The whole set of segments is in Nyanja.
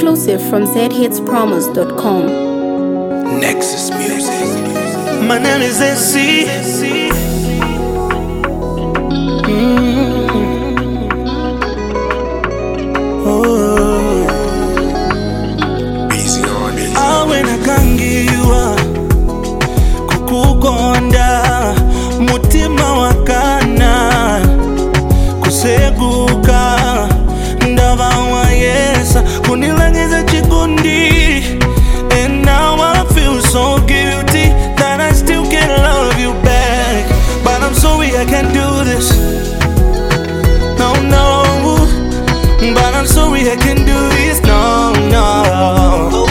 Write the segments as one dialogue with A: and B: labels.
A: Exclusive from zhitspromos.com.
B: Nexus Music.
C: My name is SC.
B: Easy on it.
C: Awena kangiwa kukugonda mutima wakana kuseguka ndava wa yesa kunilangiza chikundi. And now I feel so guilty that I still can't love you back. But I'm sorry I can't do this. No, no. But I'm sorry I can't do this. No, no.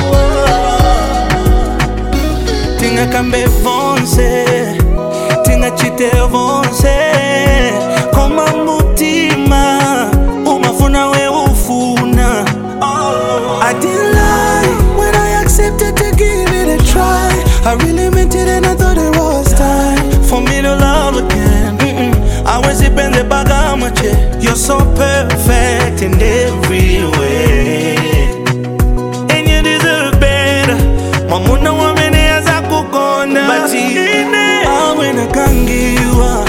C: Tinga kambe vonse, tinga chite vonse. Koma mutima, umafuna we ufuna. I didn't lie when I accepted to give it a try. I really meant it and I thought it was time for me to love again. I was in the bagamache. You're so perfect in every way, and you deserve better. Mamuna wamene aza kukona, but awena kangiwa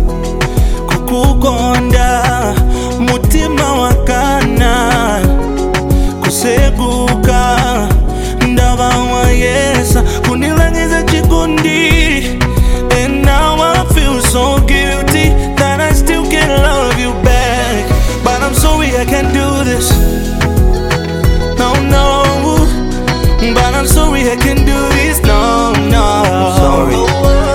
C: kukugonda mutima wakana kuseguka ndava wa yesa kunilangiza chikundi. And now I feel so guilty that I still can't love you back. But I'm sorry I can't do this. No, no. But I'm sorry I can't do this. No, no.
B: Sorry.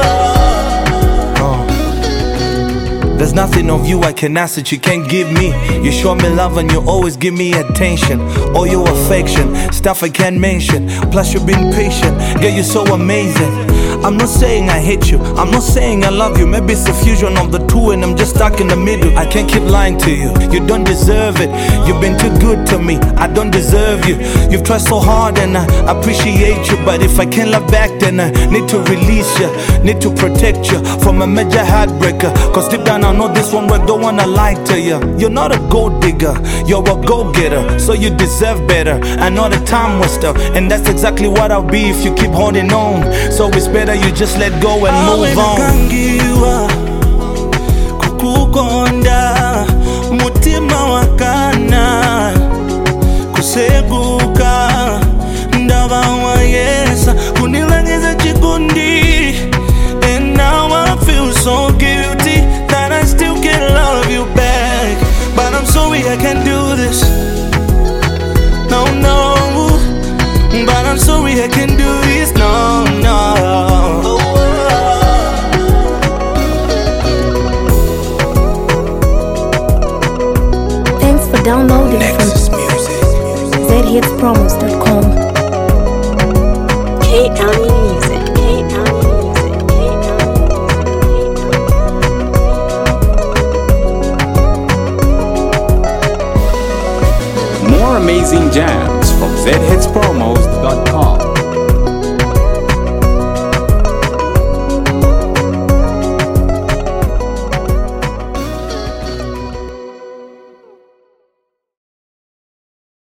C: There's nothing of you I can ask that you can't give me. You show me love and you always give me attention. All your affection, stuff I can't mention. Plus you've been patient, girl, you're so amazing. I'm not saying I hate you, I'm not saying I love you. Maybe it's a fusion of the two and I'm just stuck in the middle. I can't keep lying to you, you don't deserve it. You've been too good to me, I don't deserve you. You've tried so hard and I appreciate you. But if I can't love back then I need to release you. Need to protect you from a major heartbreaker. Cause deep down I know this one work, don't wanna lie to you. You're not a gold digger, you're a go-getter. So you deserve better, I know the time waster. And that's exactly what I'll be if you keep holding on. So it's better you just let go and move on. Kangiwa kukugonda mutima wakana kuseguka ndava wa yesa kunilangiza chikundi. And now I feel so guilty that I still can't love you back. But I'm sorry I can't do this. No, no. But I'm sorry I can't do this. No, no.
A: Thanks for downloading
B: Nexus
A: from
B: Music.
A: zhitspromos.com.
D: K-County